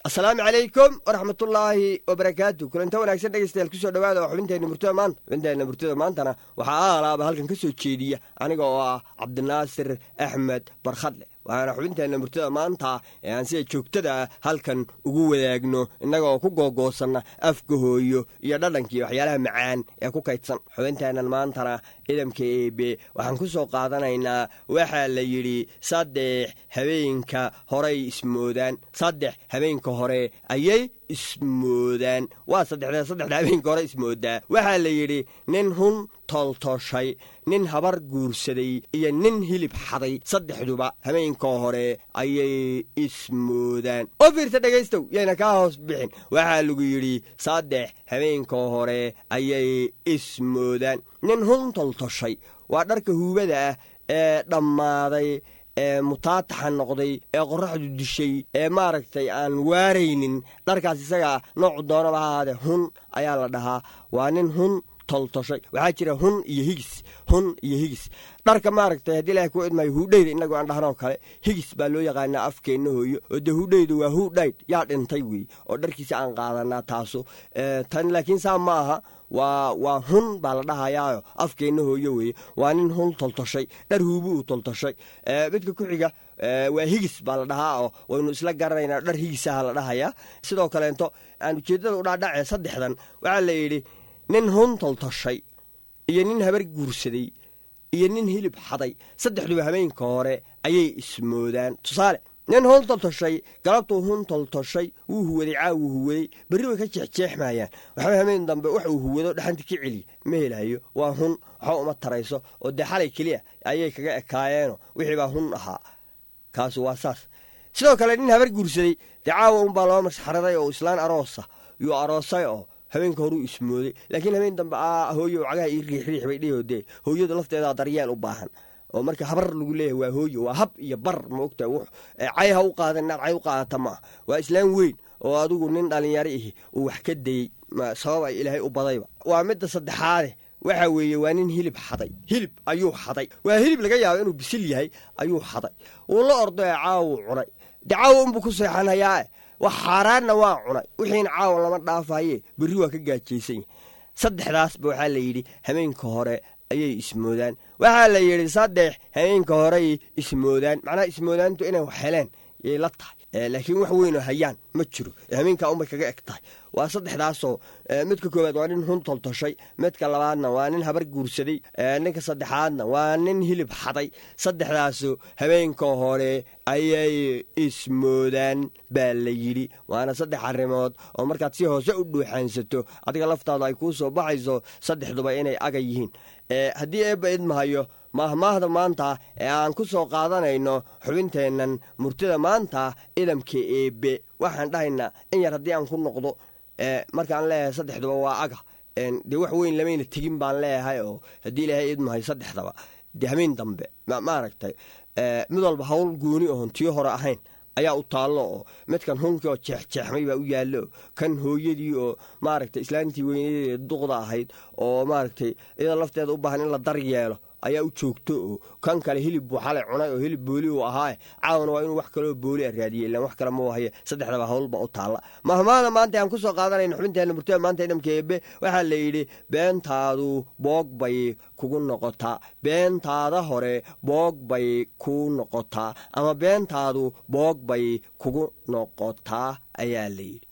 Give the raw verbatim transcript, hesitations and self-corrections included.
asalaamu calaykum waraxmatullaahi wabarakaatu. kulantaa wanaagsan dhegeystayaal kusoo dhawaada waa xubinteenna murtada maanta. xubinteenna murtada maantana waxaa aalaaba halkan ka soo jeediya aniga oo ah cabdinaasir axmed barkhadle. waxaana xubinteenna murtada maanta ee aan sida joogtada ah halkan ugu wadaagno innaga oo ku googoosanna afka hooyo iyo dhadhankiiyo waxyaalaha macaan ee ku kaydsan. xubinteennan maantana idamka eebe waxaan ku soo qaadanaynaa waxaa la yidhi saddex habeenka horey ismoodaan. saddex habeenka hore ayay ismoodaan. waa saddexda saddexda habeenka hore ismoodaa. waxaa la yidhi nin hun toltoshay, nin habar guursaday iyo nin hilib xaday, saddexduba habeenka hore ayay ismoodaan. oo fiirta dhegaystow yayna kaa hoos bixin. waxaa lagu yidhi saddex habeenka hore ayay ismoodaan. nin hun toltoshay waa dharka huubada ah ee dhammaaday, ee mutaataxa noqday, ee qorraxdu dishay, ee maaragtay aan waaraynin. dharkaas isagaa noocu doonaba ha ahaadee hun ayaa la dhahaa. waa nin hun toltoshay. waxaa jira hun iyo higis, hun iyo higis. dharka maaragtay haddii ilaahay ku idmayo huudhayda innagu aan dhahnoo kale higis baa loo yaqaanaa afkeenna hooyo. oo dee huudhaydu waa huudhayd yaa dhintay wey, oo dharkiisa aan qaadanaa taasu. tan laakiin saa ma aha, waa waa hun baa la dhahayaayo afkeenna hooyo weeye. waa nin hun toltoshay, dhar huubu uu toltoshay. midka ku xiga waa higis baa la dhahaa, oo waynu isla garanaynaa dhar higisaha la dhahayaa. sidoo kaleento aan ujeeddada u dhaadhacee saddexdan waxaa la yidhi nin hun toltoshay iyo nin habar guursaday iyo nin hilib xaday, saddexduba habeenka hore ayay ismoodaan. tusaale, nin hun toltoshay galabtuu hun toltoshay wuu huwaday, caa wuu huwaday, berri way ka jeexjeexmayaan. waxba habeen dambe wax uu huwado dhaxanta ka celiya ma helayo. waa hun, waxba uma tarayso, oo dee xalay keliya ayay kaga ekaayeeno wixii baa hun ahaa. kaasu waa saas. sidoo kale nin habar guursaday dee caawa unbaa loo masxaraday oo islaan aroosa yuu aroosay oo habeenka horuu ismooday. laakiin habeen dambe a hooyo cagaha ii riixriix bay dhiho dee hooyadu lafteedaa daryeel u baahan. oo marka habar lagu leeyahay waa hooyo, waa hab iyo bar maogta. cay ha u qaadan inaad cay u qaadata maaha. waa islaan weyn oo adigu nin dhallinyaro ihi uu wax ka dayey sabab ay ilaahay u badayba. waa midda saddexaade waxaa weeye waa nin hilib xaday. hilib ayuu xaday. waa hilib laga yaabo inuu bisil yahay ayuu xaday. wuu la ordo ee caawu cunay. dee caawa unbuu ku seexanhayaa. wax xaaraanna waa cunay. wixiina caawa lama dhaafaye berri waa ka gaajaysan yahy. saddexdaasba waxaa la yidhi habeenka hore ayay ismoodaan. waxaa la yidhi saddex habeenka horey ismoodaan. macnaha ismoodaantu inay wax heleen yay la tahay, laakiin wax weynoo hayaan ma jiro. habeenkaa unbay kaga eg tahay. waa saddexdaasoo midka koowaad waa nin hun toltoshay, midka labaadna waa nin habar guursaday, ninka saddexaadna waa nin hilib xaday. saddexdaasu habeenka hore ayay ismoodaan baa la yidhi. waana saddex arrimood oo markaad si hoose u dhuuxaansato adiga laftaadu ay kuu soo baxayso saddexduba inay aga yihiin. haddii eebba idmahayo maahmaahda maanta ee aan ku soo qaadanayno xubinteennan murtida maanta idamka eebe waxaan dhahaynaa in yar haddii aan ku noqdo. markaan leeyahay saddexduba waa aga, dee wax weyn lamayna tegin baan leeyahay. oo haddii ilaahay idmahay saddexdaba dee habeen dambe maaragtay mid walba hawl gooni oon tii hore ahayn ayaa u taallo. oo midkan hunkii oo jeexjeexmay baa u yaallo, kan hooyadii oo maaragtay islaantii weynadeeda duqda ahayd oo maaragtay iyada lafteeda u baahan in la daryeelo ayaa u joogto. oo kan kale hilib buu xalay cunay oo hilib booli uu ahaaye caawana waa inuu wax kaloo booli a raadiyey, ilaan wax kale ma wahaye. saddexdaba hawlba u taalla. mahmaada maanta aan ku soo qaadanayno xubinteenna murtada maanta idamka eebe waxaa la yidhi beentaadu boog bay kugu noqotaa. beentaada hore boog bay kuu noqotaa, ama beentaadu boog bay kugu noqotaa ayaa la yidhi.